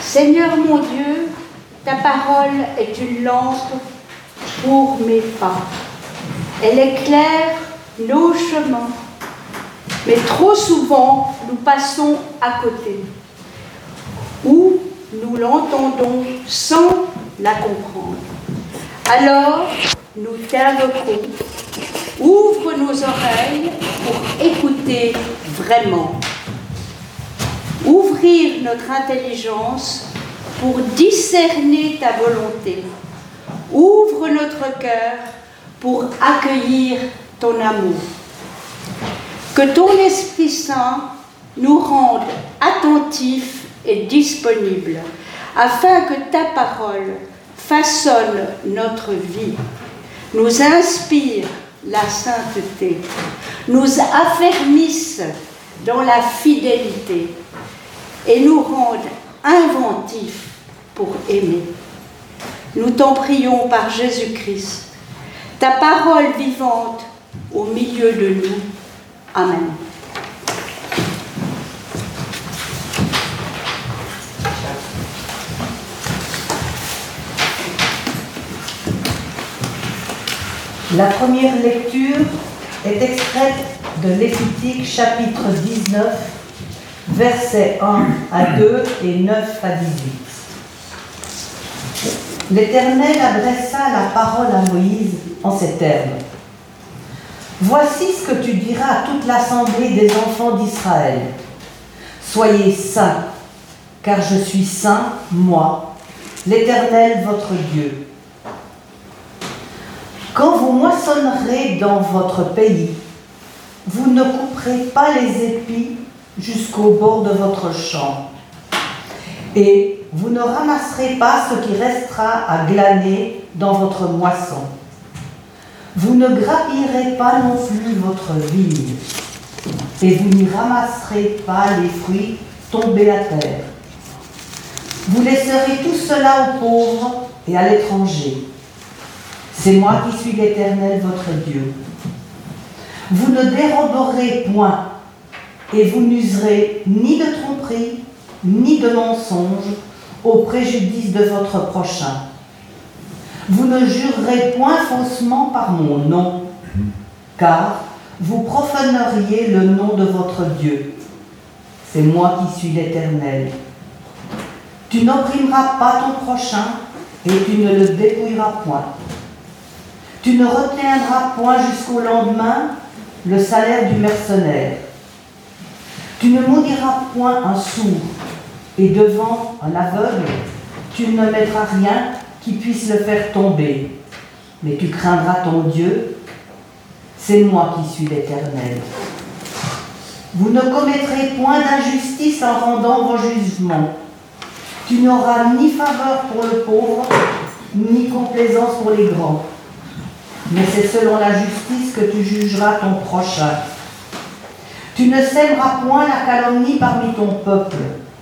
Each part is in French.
Seigneur mon Dieu, ta parole est une lampe pour mes pas. Elle éclaire nos chemins. Mais trop souvent, nous passons à côté. Ou nous l'entendons sans la comprendre. Alors, nous t'invoquons. Ouvre nos oreilles pour écouter vraiment. Ouvrir notre intelligence pour discerner ta volonté. Ouvre notre cœur pour accueillir ton amour. Que ton Esprit Saint nous rende attentifs et disponibles, afin que ta parole façonne notre vie, nous inspire la sainteté, nous affermisse dans la fidélité et nous rende inventifs pour aimer. Nous t'en prions par Jésus-Christ, ta parole vivante au milieu de nous. Amen. La première lecture est extraite de Lévitique chapitre 19, versets 1 à 2 et 9 à 18. L'Éternel adressa la parole à Moïse en ces termes. Voici ce que tu diras à toute l'assemblée des enfants d'Israël. Soyez saints, car je suis saint, moi, l'Éternel votre Dieu. Quand vous moissonnerez dans votre pays, vous ne couperez pas les épis jusqu'au bord de votre champ. Et vous ne ramasserez pas ce qui restera à glaner dans votre moisson. Vous ne grappillerez pas non plus votre vigne, et vous n'y ramasserez pas les fruits tombés à terre. Vous laisserez tout cela aux pauvres et à l'étranger. C'est moi qui suis l'Éternel, votre Dieu. Vous ne déroberez point, et vous n'userez ni de tromperie, ni de mensonge au préjudice de votre prochain. Vous ne jurerez point faussement par mon nom, car vous profaneriez le nom de votre Dieu. C'est moi qui suis l'Éternel. Tu n'opprimeras pas ton prochain, et tu ne le dépouilleras point. Tu ne retiendras point jusqu'au lendemain le salaire du mercenaire. Tu ne maudiras point un sourd, et devant un aveugle, tu ne mettras rien qui puisse le faire tomber. Mais tu craindras ton Dieu. C'est moi qui suis l'Éternel. Vous ne commettrez point d'injustice en rendant vos jugements. Tu n'auras ni faveur pour le pauvre, ni complaisance pour les grands. Mais c'est selon la justice que tu jugeras ton prochain. Tu ne sèmeras point la calomnie parmi ton peuple.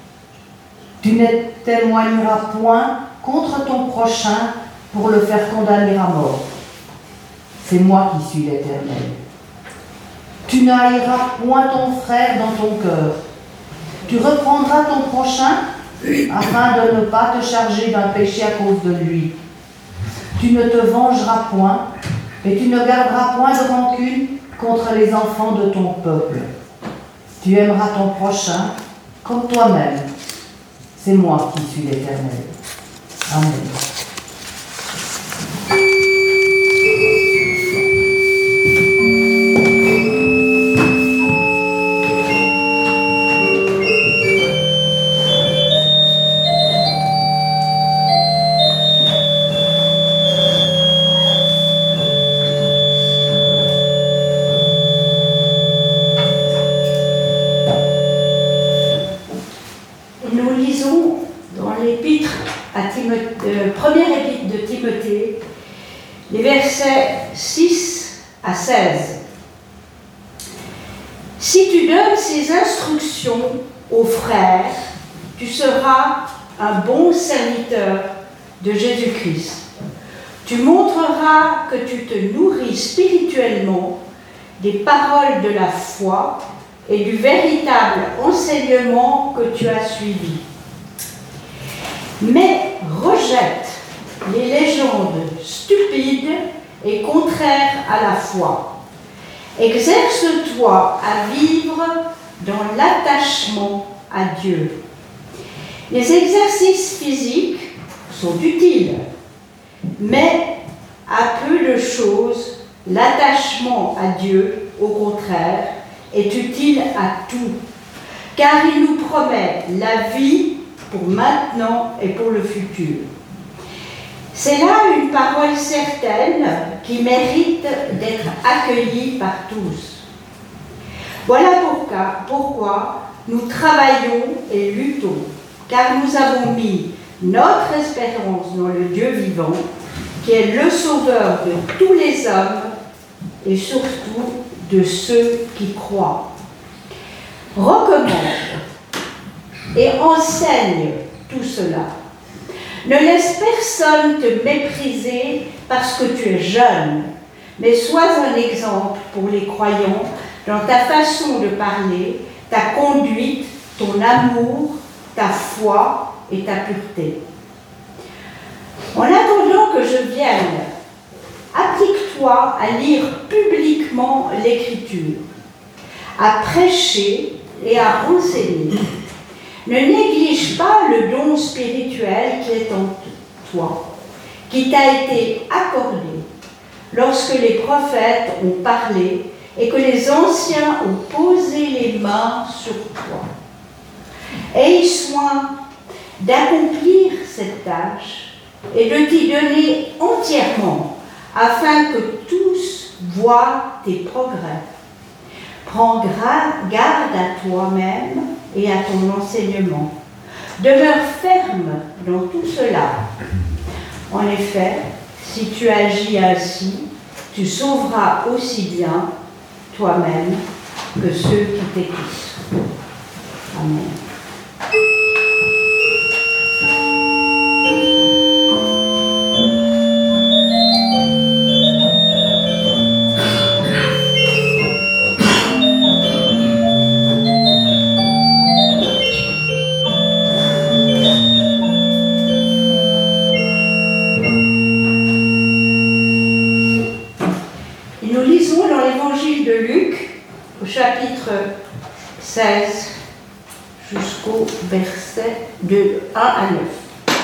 Tu ne témoigneras point contre ton prochain pour le faire condamner à mort. C'est moi qui suis l'Éternel. Tu ne haïras point ton frère dans ton cœur. Tu reprendras ton prochain afin de ne pas te charger d'un péché à cause de lui. Tu ne te vengeras point et tu ne garderas point de rancune contre les enfants de ton peuple. Tu aimeras ton prochain comme toi-même. C'est moi qui suis l'Éternel. Amen. Première épître de Timothée, les versets 6 à 16. Si tu donnes ces instructions aux frères, tu seras un bon serviteur de Jésus-Christ. Tu montreras que tu te nourris spirituellement des paroles de la foi et du véritable enseignement que tu as suivi. mais rejette les légendes stupides et contraires à la foi. Exerce-toi à vivre dans l'attachement à Dieu. Les exercices physiques sont utiles, mais à peu de choses, l'attachement à Dieu, au contraire, est utile à tout, car il nous promet la vie pour maintenant et pour le futur. C'est là une parole certaine qui mérite d'être accueillie par tous. Voilà pourquoi nous travaillons et luttons, car nous avons mis notre espérance dans le Dieu vivant, qui est le sauveur de tous les hommes et surtout de ceux qui croient. Recommande et enseigne tout cela. Ne laisse personne te mépriser parce que tu es jeune, mais sois un exemple pour les croyants dans ta façon de parler, ta conduite, ton amour, ta foi et ta pureté. En attendant que je vienne, applique-toi à lire publiquement l'Écriture, à prêcher et à enseigner. Ne néglige pas le don spirituel qui est en toi, qui t'a été accordé lorsque les prophètes ont parlé et que les anciens ont posé les mains sur toi. Aie soin d'accomplir cette tâche et de t'y donner entièrement afin que tous voient tes progrès. Prends garde à toi-même et à ton enseignement. Demeure ferme dans tout cela. En effet, si tu agis ainsi, tu sauveras aussi bien toi-même que ceux qui t'écoutent. Amen. Chapitre 16 jusqu'au verset de 1 à 9.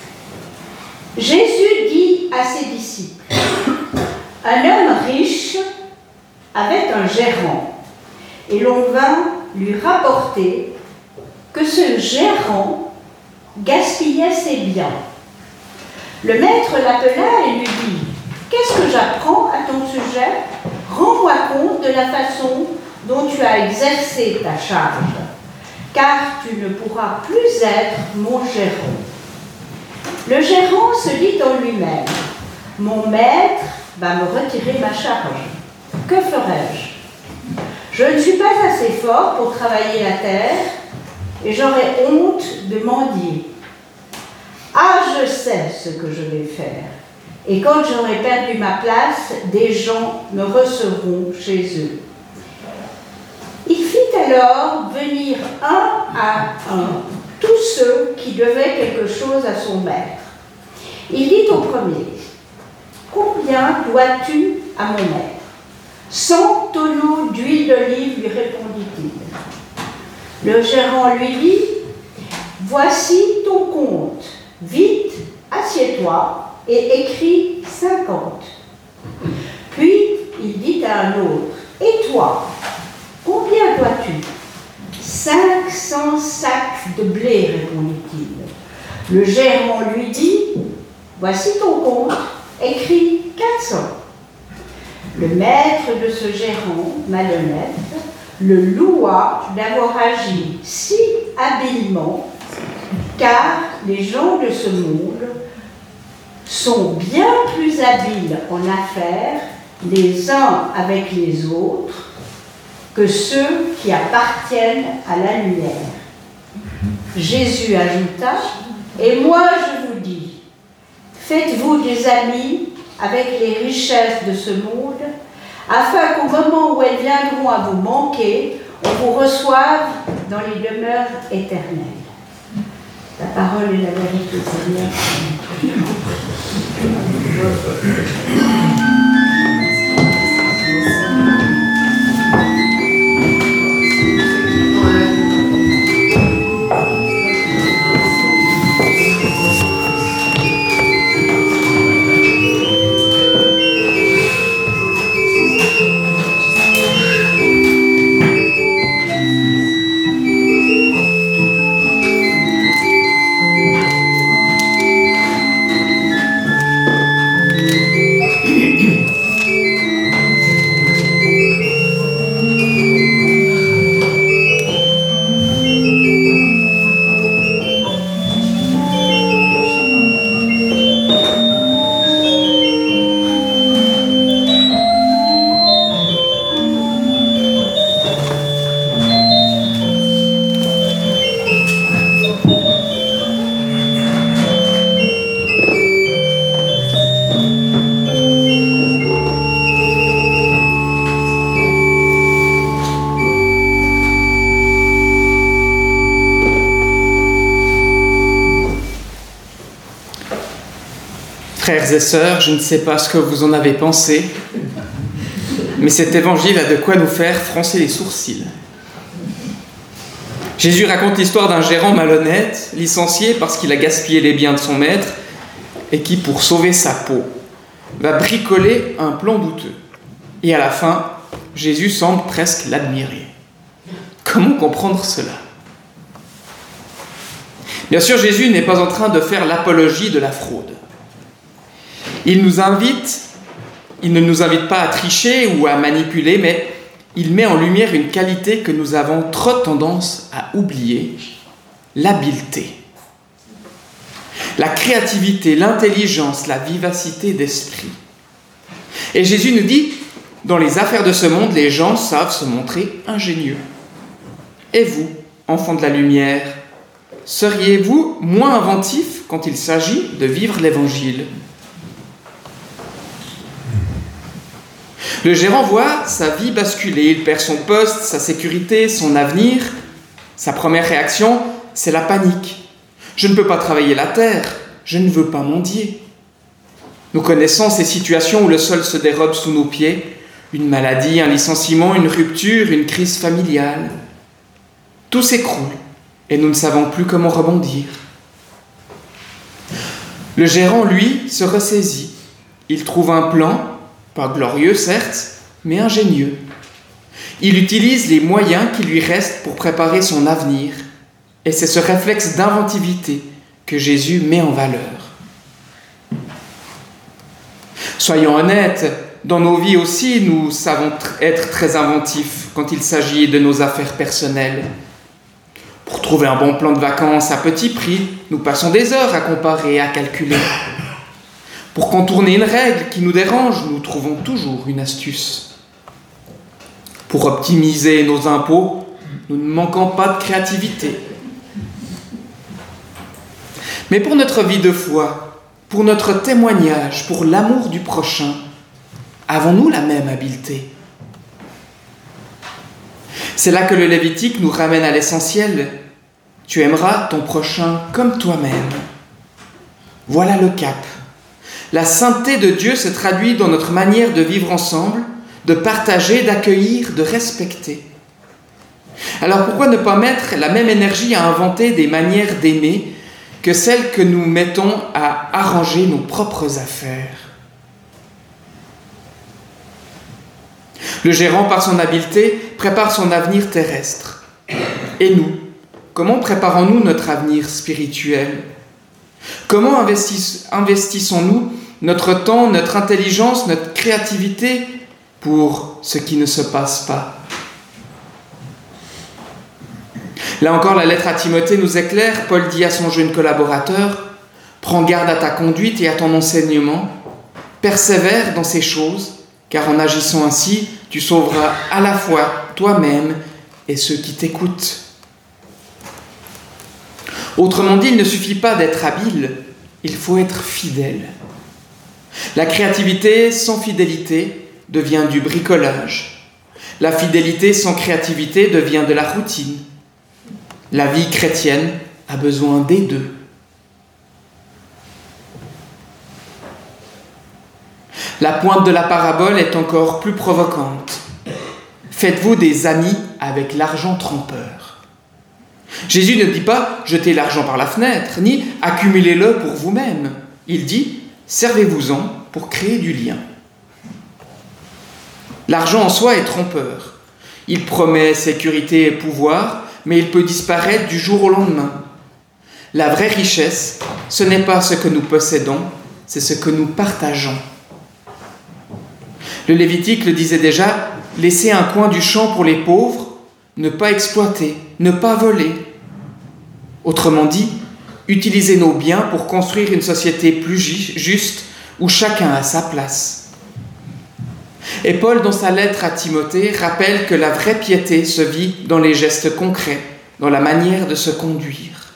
Jésus dit à ses disciples, un homme riche avait un gérant, et l'on vint lui rapporter que ce gérant gaspillait ses biens. Le maître l'appela et lui dit, qu'est-ce que j'apprends à ton sujet? Rends-moi compte de la façon dont tu as exercé ta charge, car tu ne pourras plus être mon gérant. Le gérant se dit en lui-même, mon maître va me retirer ma charge. Que ferai-je? Je ne suis pas assez fort pour travailler la terre et j'aurais honte de mendier. Ah, je sais ce que je vais faire. Et quand j'aurai perdu ma place, des gens me recevront chez eux. Il fit alors venir un à un tous ceux qui devaient quelque chose à son maître. Il dit au premier, combien dois-tu à mon maître? 100 tonneaux d'huile d'olive, lui répondit-il. Le gérant lui dit, voici ton compte, vite, assieds-toi et écris 50. Puis il dit à un autre, et toi, combien dois-tu? 500 sacs de blé, répondit-il. Le gérant lui dit, voici ton compte, écris 400. Le maître de ce gérant, malhonnête, le loua d'avoir agi si habilement, car les gens de ce monde sont bien plus habiles en affaires les uns avec les autres que ceux qui appartiennent à la lumière. Jésus ajouta, et moi je vous dis, faites-vous des amis avec les richesses de ce monde, afin qu'au moment où elles viendront à vous manquer, on vous reçoive dans les demeures éternelles. La parole est la vérité, Seigneur. Frères et sœurs, je ne sais pas ce que vous en avez pensé, mais cet évangile a de quoi nous faire froncer les sourcils. Jésus raconte l'histoire d'un gérant malhonnête, licencié parce qu'il a gaspillé les biens de son maître et qui, pour sauver sa peau, va bricoler un plan douteux. Et à la fin, Jésus semble presque l'admirer. Comment comprendre cela ? Bien sûr, Jésus n'est pas en train de faire l'apologie de la fraude. Il ne nous invite pas à tricher ou à manipuler, mais il met en lumière une qualité que nous avons trop tendance à oublier, l'habileté. La créativité, l'intelligence, la vivacité d'esprit. Et Jésus nous dit, dans les affaires de ce monde, les gens savent se montrer ingénieux. Et vous, enfants de la lumière, seriez-vous moins inventifs quand il s'agit de vivre l'Évangile ? Le gérant voit sa vie basculer, il perd son poste, sa sécurité, son avenir. Sa première réaction, c'est la panique. Je ne peux pas travailler la terre, je ne veux pas mendier. Nous connaissons ces situations où le sol se dérobe sous nos pieds, une maladie, un licenciement, une rupture, une crise familiale. Tout s'écroule et nous ne savons plus comment rebondir. Le gérant, lui, se ressaisit. Il trouve un plan, pas glorieux certes, mais ingénieux. Il utilise les moyens qui lui restent pour préparer son avenir. Et c'est ce réflexe d'inventivité que Jésus met en valeur. Soyons honnêtes, dans nos vies aussi, nous savons être très inventifs quand il s'agit de nos affaires personnelles. Pour trouver un bon plan de vacances à petit prix, nous passons des heures à comparer et à calculer. Pour contourner une règle qui nous dérange, nous trouvons toujours une astuce. Pour optimiser nos impôts, nous ne manquons pas de créativité. Mais pour notre vie de foi, pour notre témoignage, pour l'amour du prochain, avons-nous la même habileté ? C'est là que le Lévitique nous ramène à l'essentiel. Tu aimeras ton prochain comme toi-même. Voilà le cap. La sainteté de Dieu se traduit dans notre manière de vivre ensemble, de partager, d'accueillir, de respecter. Alors pourquoi ne pas mettre la même énergie à inventer des manières d'aimer que celles que nous mettons à arranger nos propres affaires ? Le gérant, par son habileté, prépare son avenir terrestre. Et nous, comment préparons-nous notre avenir spirituel ? Comment investissons-nous notre temps, notre intelligence, notre créativité pour ce qui ne se passe pas ? Là encore, la lettre à Timothée nous éclaire. Paul dit à son jeune collaborateur : « Prends garde à ta conduite et à ton enseignement. Persévère dans ces choses, car en agissant ainsi, tu sauveras à la fois toi-même et ceux qui t'écoutent. » Autrement dit, il ne suffit pas d'être habile, il faut être fidèle. La créativité sans fidélité devient du bricolage. La fidélité sans créativité devient de la routine. La vie chrétienne a besoin des deux. La pointe de la parabole est encore plus provocante. Faites-vous des amis avec l'argent trompeur. Jésus ne dit pas « jetez l'argent par la fenêtre », ni « accumulez-le pour vous-même ». Il dit « servez-vous-en pour créer du lien ». L'argent en soi est trompeur. Il promet sécurité et pouvoir, mais il peut disparaître du jour au lendemain. La vraie richesse, ce n'est pas ce que nous possédons, c'est ce que nous partageons. Le Lévitique le disait déjà, laisser un coin du champ pour les pauvres, ne pas exploiter, ne pas voler. Autrement dit, utiliser nos biens pour construire une société plus juste où chacun a sa place. Et Paul, dans sa lettre à Timothée, rappelle que la vraie piété se vit dans les gestes concrets, dans la manière de se conduire.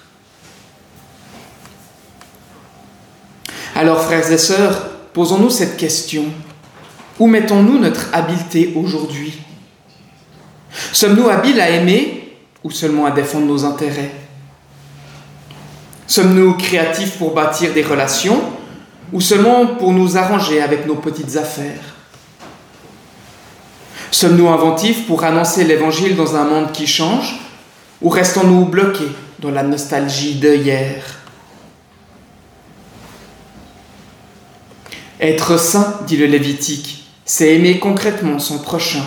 Alors, frères et sœurs, posons-nous cette question. Où mettons-nous notre habileté aujourd'hui ? Sommes-nous habiles à aimer ou seulement à défendre nos intérêts ? Sommes-nous créatifs pour bâtir des relations ou seulement pour nous arranger avec nos petites affaires ? Sommes-nous inventifs pour annoncer l'Évangile dans un monde qui change ou restons-nous bloqués dans la nostalgie de hier ? Être saint, dit le Lévitique, c'est aimer concrètement son prochain.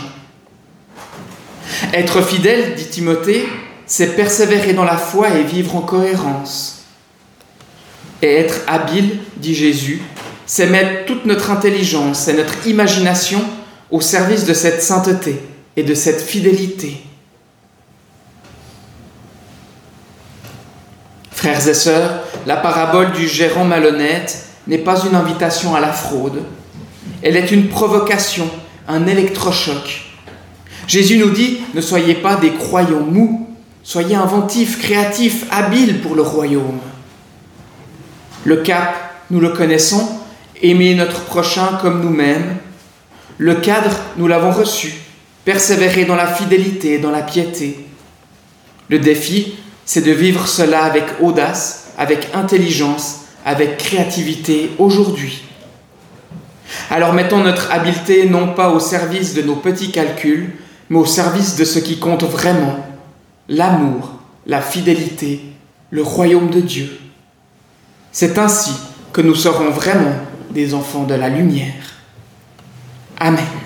Être fidèle, dit Timothée, c'est persévérer dans la foi et vivre en cohérence. Et être habile, dit Jésus, c'est mettre toute notre intelligence et notre imagination au service de cette sainteté et de cette fidélité. Frères et sœurs, la parabole du gérant malhonnête n'est pas une invitation à la fraude. Elle est une provocation, un électrochoc. Jésus nous dit, ne soyez pas des croyants mous, soyez inventifs, créatifs, habiles pour le royaume. Le cap, nous le connaissons, aimer notre prochain comme nous-mêmes. Le cadre, nous l'avons reçu, persévérer dans la fidélité et dans la piété. Le défi, c'est de vivre cela avec audace, avec intelligence, avec créativité aujourd'hui. Alors mettons notre habileté non pas au service de nos petits calculs, mais au service de ce qui compte vraiment, l'amour, la fidélité, le royaume de Dieu. C'est ainsi que nous serons vraiment des enfants de la lumière. Amen.